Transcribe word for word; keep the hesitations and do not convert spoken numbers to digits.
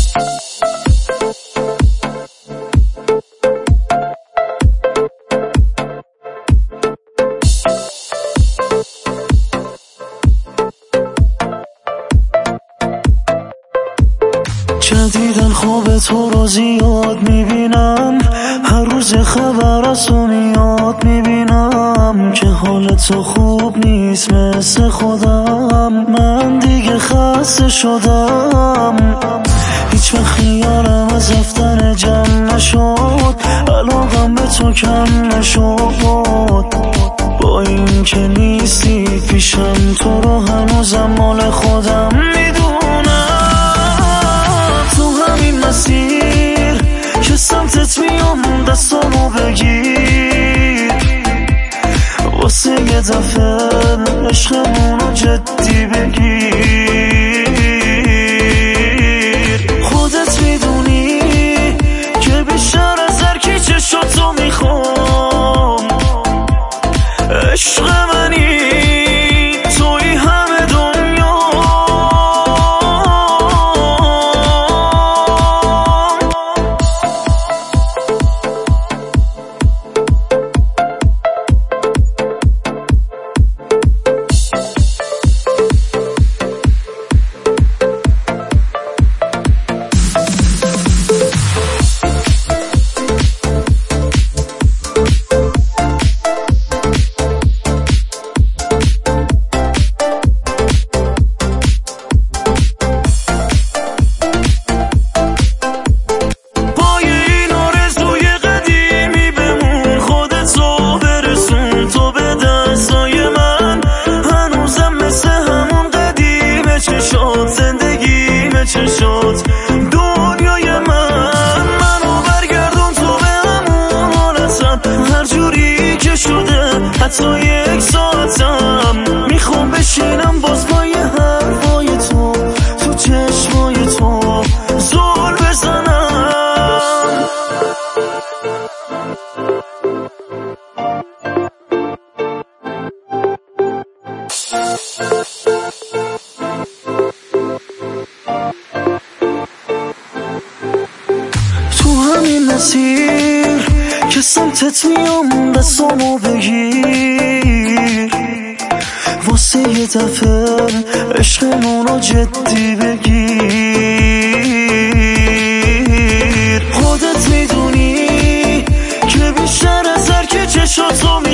جدیدن خواب تو رو زیاد میبینم، هر روز خبر از تو میاد میبینم که حال تو خوب نیست مثل خودم. من دیگه خسته شدم، هیچ وقت خیالم از رفتن جمع نشد، علاقم به تو کم نشد. با این که نیستی پیشم تو رو هنوزم مال خودم میدونم. تو همین مسیر که سمتت میام دستامو بگیر، واسه یه دفعه عشقمونو جدی بگیر. خودت میدونی که بیشتر از هر کی چشاتو میخوام، عشق منی توی همه دنیا. چشات دنیای من، منو برگردون تو به همون حالتم، هر جوری که شده حتی یک ساعتم میخوام بشینم باز با یه حرفای تو تو چشمای تو زل بزنم. همین مسیر که سمتت میام دستامو بگیر، واسه یه دفعه عشقمونو جدی بگیر. خودت میدونی که بیشتر از هر کی چشاتو